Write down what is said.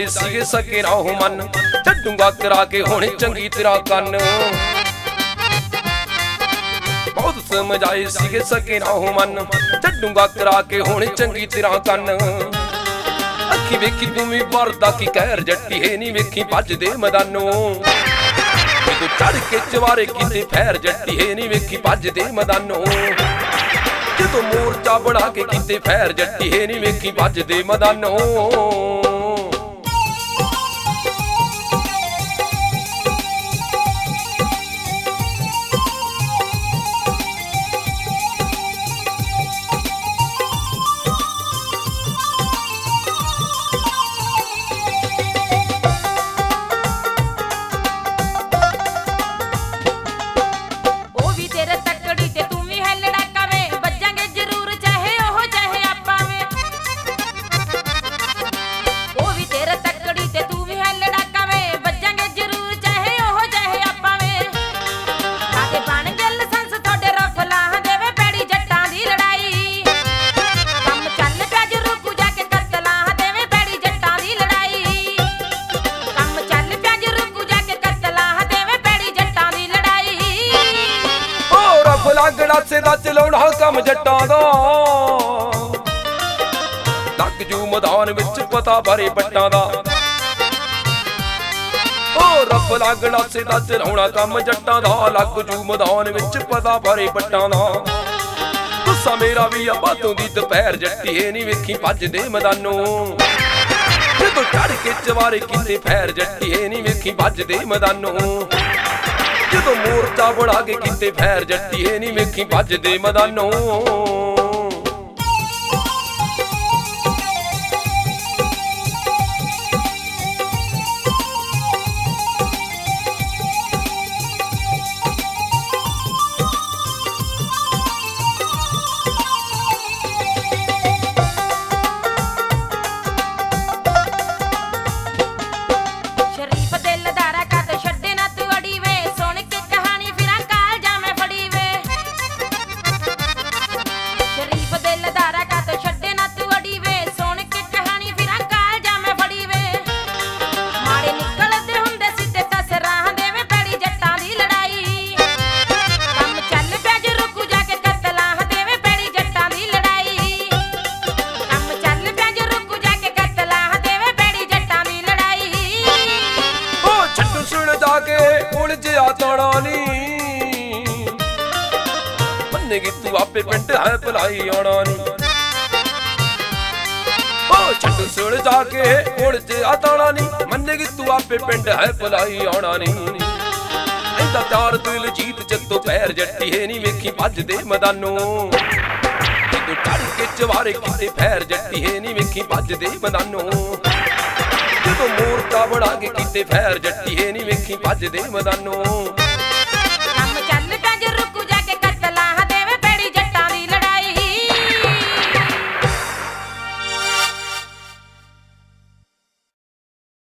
ਸਮਝਾਏ ਸੀਗੇ ਸਕੇ ਰਾਹੋਂ ਮਨ, ਛੱਡੂਗਾ ਕਰਾ ਕੇ ਹੁਣ ਚੰਗੀ ਤਰ੍ਹਾਂ ਕੰਨ। ਬਹੁਤ ਸਮਝਾਏ ਸੀਗੇ ਸਕੇ ਰਾਹੋਂ ਮਨ, ਛੱਡੂਗਾ ਕਰਾ ਕੇ ਹੁਣ ਚੰਗੀ ਤਰ੍ਹਾਂ ਕੰਨ। ਅੱਖੀ ਵੇਖੀ ਤੂੰ ਵੀ ਵਰਦਾ ਕੀ ਕਹਿਰ ਜੱਟੀਏ ਨੀ ਵੇਖੀ ਭੱਜਦੇ ਮੈਦਾਨੋਂ। ਜਦੋਂ ਚੜ ਕੇ ਚਵਾਰੇ ਕੀਤੇ ਫੈਰ ਜੱਟੀਏ ਨੀ ਵੇਖੀ ਭੱਜਦੇ ਮੈਦਾਨੋਂ। ਜਦੋਂ ਮੋਰਚਾ ਬਣਾ ਕੇ ਕੀਤੇ ਫੈਰ ਜੱਟੀਏ ਨੀ ਵੇਖੀ ਭੱਜਦੇ ਮੈਦਾਨੋਂ। ਗੜਾਸੇ ਦਾ ਚਲਾਉਣਾ ਕੰਮ ਜੱਟਾਂ ਦਾ, ਲੱਗ ਜੂ ਮੈਦਾਨ ਵਿੱਚ ਪਤਾ ਬਾਰੇ ਪੱਟਾਂ ਦਾ। ਓ ਰੱਬ ਲਾ ਗੜਾਸੇ ਦਾ ਚਲਾਉਣਾ ਕੰਮ ਜੱਟਾਂ ਦਾ, ਲੱਗ ਜੂ ਮੈਦਾਨ ਵਿੱਚ ਪਤਾ ਬਾਰੇ ਪੱਟਾਂ ਦਾ। ਗੁੱਸਾ ਮੇਰਾ ਵੀ ਆ ਬਾਤੋਂ ਦੀ ਦੁਪਹਿਰ ਜੱਟੀਏ ਨੀ ਵੇਖੀ ਭੱਜਦੇ ਮੈਦਾਨੋਂ। ਜਦੋਂ ਚੜ ਕੇ ਚਵਾਰੇ ਕੀਤੇ ਫੈਰ ਜੱਟੀਏ ਨੀ ਵੇਖੀ ਭੱਜਦੇ ਮੈਦਾਨੋਂ। ਜਦੋਂ ਮੋਰਚਾ ਬਣਾ ਕੇ ਕੀਤੇ ਫੈਰ ਜੱਟੀਏ ਨੀ ਵੇਖੀ ਭੱਜਦੇ ਮੈਦਾਨੋਂ। ਉਲਝਿਆ ਤਾਣਾ ਨੀ ਮੰਨੇਗੀ ਤੂੰ ਆਪੇ ਪਿੰਡ ਹੈ ਭਲਾਈ ਆਉਣਾ ਨੀ। ਓ ਛੱਡ ਸੁਣ ਜਾ ਕੇ ਉਲਝਿਆ ਤਾਣਾ ਨੀ ਮੰਨੇਗੀ ਤੂੰ ਆਪੇ ਪਿੰਡ ਹੈ ਭਲਾਈ ਆਉਣਾ ਨੀ। ਇੰਦਾ ਪਿਆਰ ਦਿਲ ਜੀਤ ਜੱਤੋਂ ਪੈਰ ਜੱਟੀਏ ਨੀ ਵੇਖੀ ਭੱਜਦੇ ਮੈਦਾਨੋਂ। ਜਦੋਂ ਚੜ ਕੇ ਚਵਾਰੇ ਕੀਤੇ ਫੈਰ ਜੱਟੀਏ ਨੀ ਵੇਖੀ ਭੱਜਦੇ ਮੈਦਾਨੋਂ। ਜਦੋਂ ਮੋਰਚਾ ਬਣਾ ਕੇ ਕੀਤੇ ਫੈਰ ਜੱਟੀਏ ਨੀ ਵੇਖੀ ਭੱਜਦੇ ਮੈਦਾਨੋਂ।